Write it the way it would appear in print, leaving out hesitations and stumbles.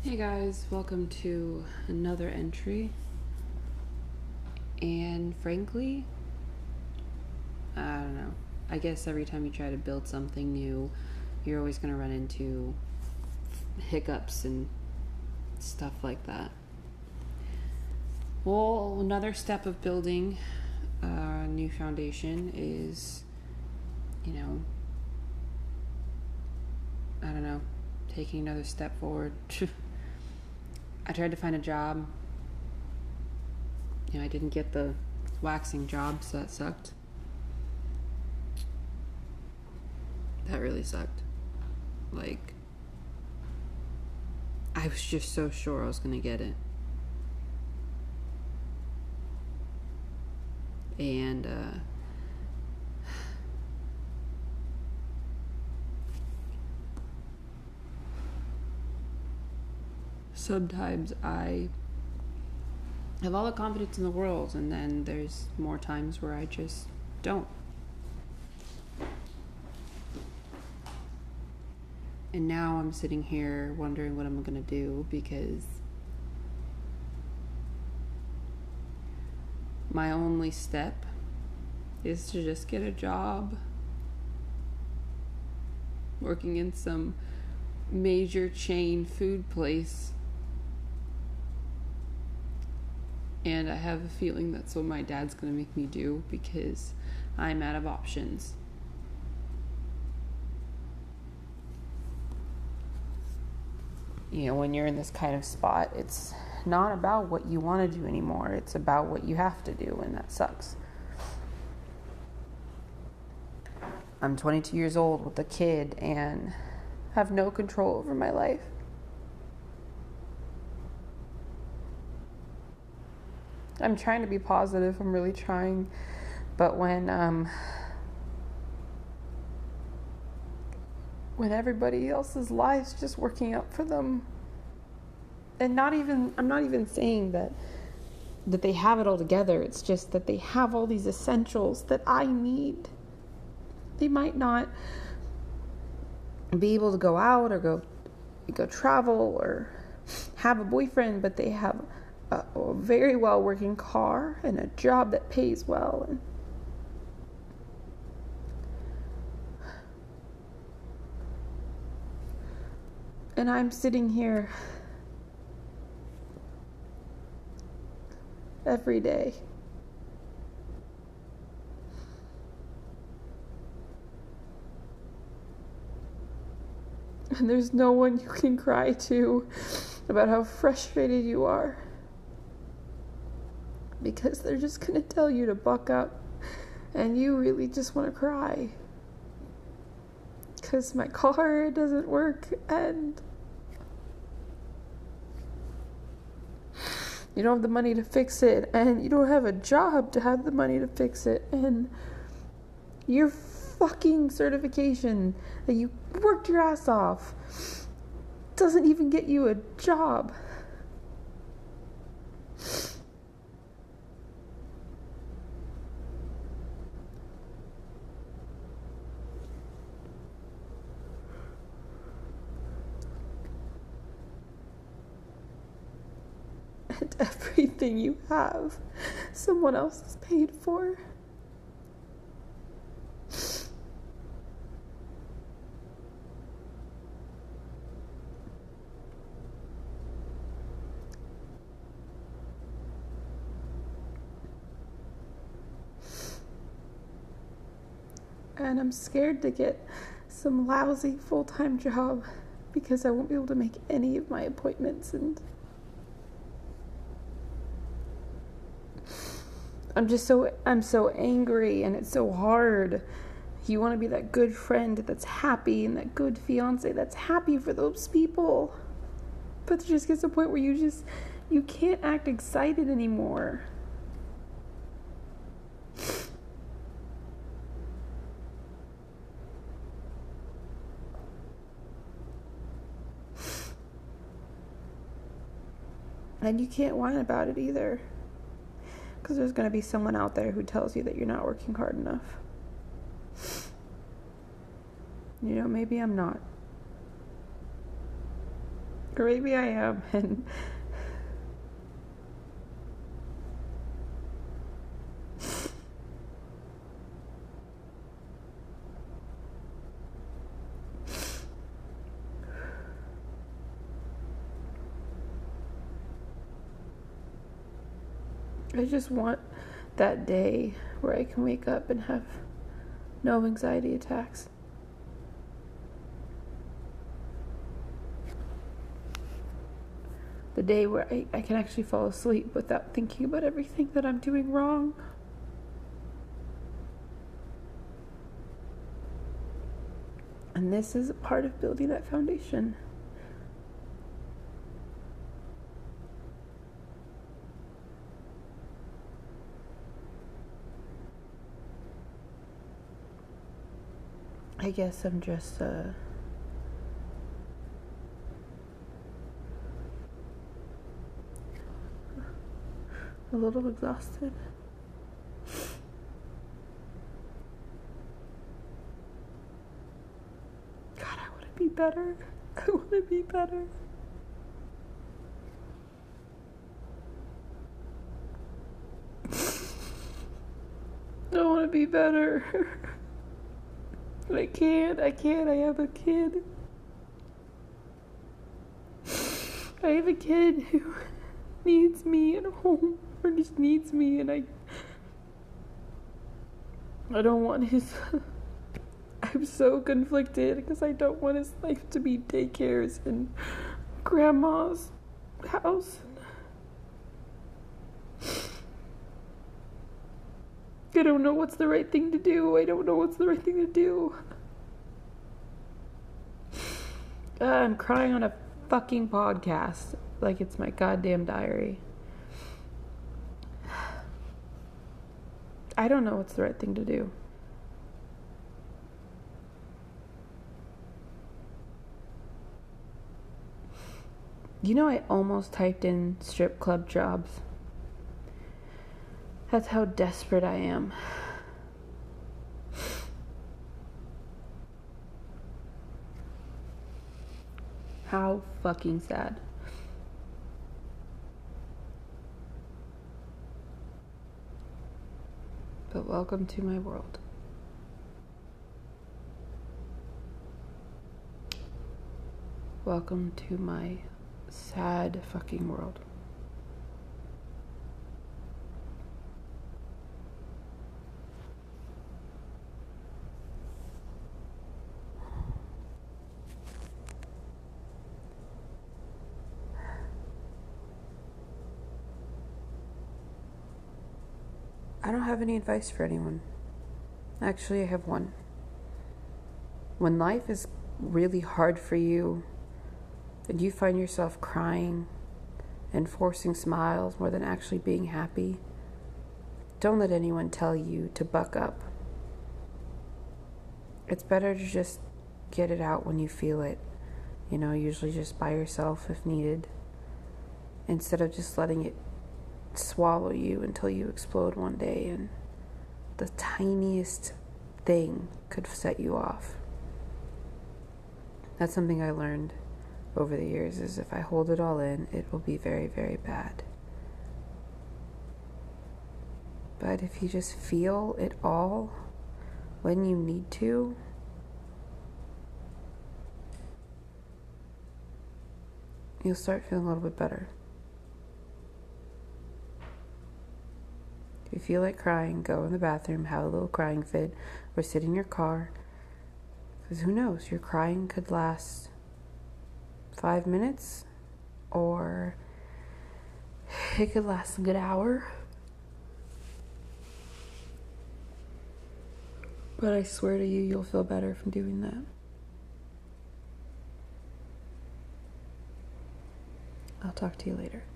Hey guys, welcome to another entry. And frankly, I don't know. I guess every time you try to build something new, you're always going to run into hiccups and stuff like that. Well, another step of building a new foundation is, I don't know, taking another step forward. I tried to find a job. I didn't get the waxing job, so that sucked. That really sucked. I was just so sure I was going to get it. And, sometimes I have all the confidence in the world, and then there's more times where I just don't. And now I'm sitting here wondering what I'm going to do, because my only step is to just get a job working in some major chain food place. And I have a feeling that's what my dad's going to make me do, because I'm out of options. When you're in this kind of spot, it's not about what you want to do anymore. It's about what you have to do, and that sucks. I'm 22 years old with a kid and have no control over my life. I'm trying to be positive. I'm really trying. But when everybody else's lives just working out for them, and I'm not even saying that they have it all together. It's just that they have all these essentials that I need. They might not be able to go out or go travel or have a boyfriend, but they have a very well working car and a job that pays well. And I'm sitting here every day and there's no one you can cry to about how frustrated you are, because they're just going to tell you to buck up, and you really just want to cry. Because my car doesn't work, and you don't have the money to fix it, and you don't have a job to have the money to fix it, and your fucking certification that you worked your ass off doesn't even get you a job. And everything you have, someone else has paid for. And I'm scared to get some lousy full-time job, because I won't be able to make any of my appointments, and I'm so angry, and it's so hard. You want to be that good friend that's happy, and that good fiance that's happy for those people. But it just gets to a point where you can't act excited anymore. And you can't whine about it either, because there's going to be someone out there who tells you that you're not working hard enough. Maybe I'm not. Or maybe I am, and I just want that day where I can wake up and have no anxiety attacks. The day where I can actually fall asleep without thinking about everything that I'm doing wrong. And this is a part of building that foundation. I guess I'm just a little exhausted. God, I want to be better. I want to be better. I want to be better. But I can't. I have a kid. I have a kid who needs me at home, or just needs me, and I don't want his... I'm so conflicted because I don't want his life to be daycares and grandma's house. I don't know what's the right thing to do. I'm crying on a fucking podcast like it's my goddamn diary. I don't know what's the right thing to do. You know, I almost typed in strip club jobs. That's how desperate I am. How fucking sad. But welcome to my world. Welcome to my sad fucking world. I don't have any advice for anyone. Actually, I have one. When life is really hard for you, and you find yourself crying and forcing smiles more than actually being happy, don't let anyone tell you to buck up. It's better to just get it out when you feel it, usually just by yourself if needed, instead of just letting it swallow you until you explode one day and the tiniest thing could set you off. That's something I learned over the years, is if I hold it all in, it will be very, very bad. But if you just feel it all when you need to, you'll start feeling a little bit better. If you feel like crying, go in the bathroom, have a little crying fit, or sit in your car. Because who knows, your crying could last 5 minutes, or it could last a good hour. But I swear to you, you'll feel better from doing that. I'll talk to you later.